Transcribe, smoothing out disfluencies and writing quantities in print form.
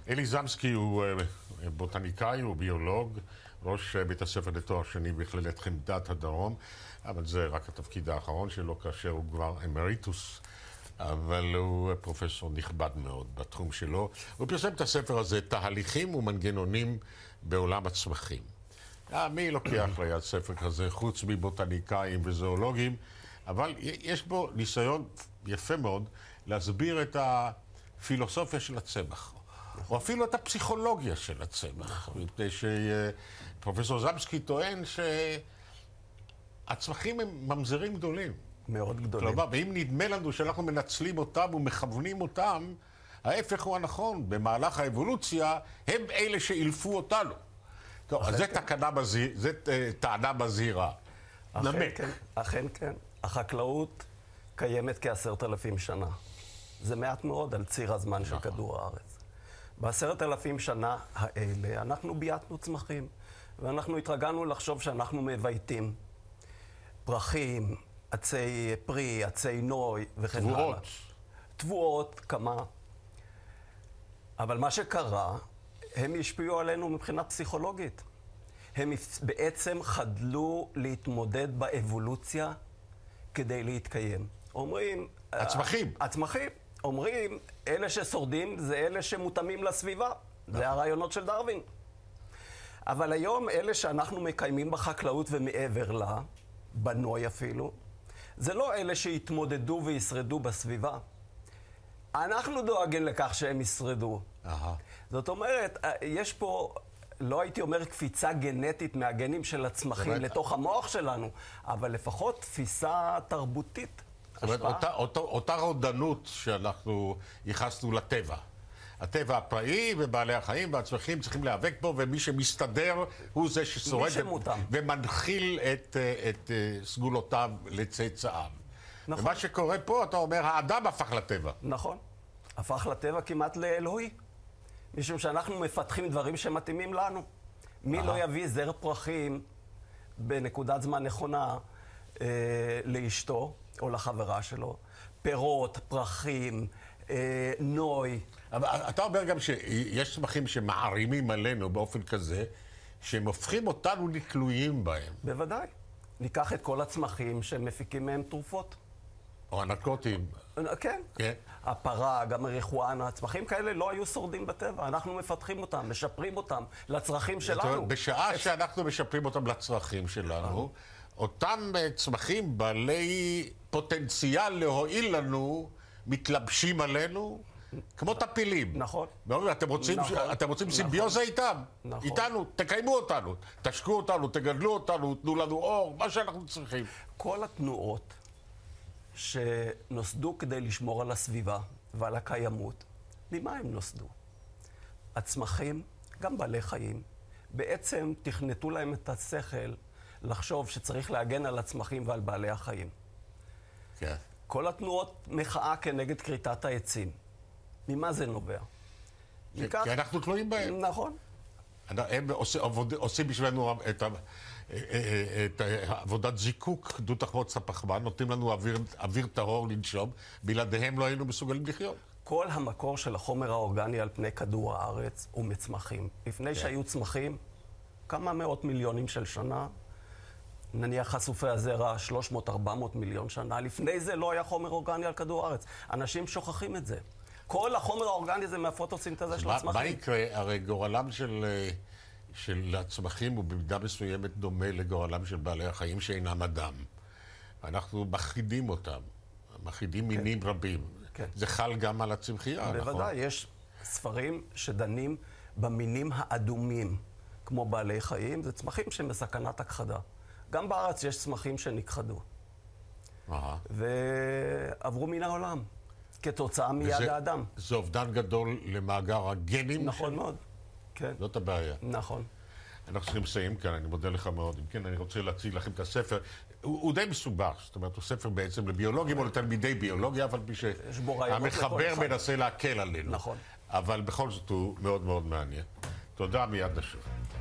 אלי זמסקי הוא בוטניקאי, הוא ביולוג, ראש בית הספר לתואר שני בכללת חמדת הדרום, אבל זה רק התפקיד האחרון שלו כאשר הוא כבר אמריטוס, אבל הוא פרופסור נכבד מאוד בתחום שלו. הוא פרסם את הספר הזה, תהליכים ומנגנונים בעולם הצמחים. מי לוקח ליד ספר כזה, חוץ מבוטניקאים וזואולוגים, אבל יש בו ניסיון יפה מאוד להסביר את הפילוסופיה של הצמח, או אפילו את הפסיכולוגיה של הצמח, מפני שפרופסור זמסקי טוען שהצמחים הם ממזרים גדולים. מאוד גדולים. כלומר, ואם נדמה לנו שאנחנו מנצלים אותם ומכוונים אותם, ההפך הוא הנכון. במהלך האבולוציה הם אלה שאילפו אותנו. טוב, אז זו טענה מזהירה. נמק. אכן כן. החקלאות קיימת כ10,000 שנה. זה מעט מאוד על ציר הזמן של כדור הארץ. ב10,000 שנה האלה אנחנו בייתנו צמחים, ואנחנו התרגלנו לחשוב שאנחנו מבייתים פרחים, עצי פרי, עצי נוי וכן הלאה. תבואות. תבואות, כמה. אבל מה שקרה, הם השפיעו עלינו מבחינה פסיכולוגית. הם בעצם חדלו להתמודד באבולוציה כדי להתקיים. אומרים... הצמחים. הצמחים. אומרים, אלה ששורדים זה אלה שמותאמים לסביבה. זה הרעיונות של דרווין. אבל היום אלה שאנחנו מקיימים בחקלאות ומעבר לה, בנוי אפילו, זה לא אלה שהתמודדו וישרדו בסביבה. אנחנו דואגים לכך שהם ישרדו. זאת אומרת, יש פה, לא הייתי אומר קפיצה גנטית מהגנים של הצמחים לתוך המוח שלנו, אבל לפחות תפיסה תרבותית. זאת אומרת, אותה רודנות שאנחנו ייחסנו לטבע. הטבע הפראי ובעלי החיים והצמחים צריכים להיאבק בו, ומי שמסתדר הוא זה ששורד ומנחיל את סגולותיו לצאצאיו. נכון. ומה שקורה פה, אתה אומר, האדם הפך לטבע. נכון. הפך לטבע כמעט לאלוהי. משום שאנחנו מפתחים דברים שמתאימים לנו. מי לא יביא זר פרחים בנקודת זמן נכונה לאשתו או לחברה שלו? פירות, פרחים, נוי. אבל אתה אומר גם שיש צמחים שמערימים עלינו באופן כזה, שהם הופכים אותנו לתלויים בהם. בוודאי. ניקח את כל הצמחים שמפיקים מהם תרופות. או הנרקוטיים. כן. כן. הפרה, גם הריחואנה, הצמחים כאלה לא היו שורדים בטבע. אנחנו מפתחים אותם, משפרים אותם לצרכים שלנו. בשעה שאנחנו משפרים אותם לצרכים שלנו, אותם צמחים בעלי פוטנציאל להועיל לנו, מתלבשים עלינו, כמו טפילים. נכון. אתם רוצים סימביוזה איתם? איתנו, תקיימו אותנו, תשקו אותנו, תגדלו אותנו, תנו לנו אור, מה שאנחנו צריכים. כל התנועות שנוסדו כדי לשמור על הסביבה ועל הקיימות, ממה הם נוסדו? הצמחים, גם בעלי חיים, בעצם תכנתו להם את השכל לחשוב שצריך להגן על הצמחים ועל בעלי החיים. כן. כל התנועות מחאה כנגד כריתת העצים. ממה זה נובע? כי אנחנו תלויים בהם. נכון. הם עושים בשבילנו את עבודת זיקוק, דו תחמוצת הפחמן, נותנים לנו אוויר טהור לנשום, בלעדיהם לא היינו מסוגלים לחיות. כל המקור של החומר האורגני על פני כדור הארץ הוא מצמחים. לפני שהיו צמחים, כמה מאות מיליונים של שנה, נניח חשופי הזרע 300-400 מיליון שנה, לפני זה לא היה חומר אורגני על כדור הארץ. אנשים שוכחים את זה. כל החומר האורגני זה מהפוטוסינתזה של הצמחים. מה יקרה? הרי גורלם של הצמחים הוא במידה מסוימת דומה לגורלם של בעלי החיים שאינם אדם. אנחנו מכחידים אותם, מכחידים מינים רבים. זה חל גם על הצמחייה, נכון? בוודאי, יש ספרים שדנים במינים האדומים, כמו בעלי חיים, זה צמחים שהם בסכנת הכחדה. גם בארץ יש צמחים שנכחדו. ועברו מן העולם, כתוצאה מיד האדם. זה אובדן גדול למאגר הגנים? נכון מאוד, כן. זאת הבעיה. נכון. אנחנו צריכים לסיים כאן, אני מודה לך מאוד. אם כן, אני רוצה להציג לכם את הספר. הוא די מסובך, זאת אומרת, הוא ספר בעצם לביולוגים או לתלמידי ביולוגיה, אבל מי שהמחבר מנסה להקל עלינו. נכון. אבל בכל זאת הוא מאוד מאוד מעניין. תודה, מיד נשוב.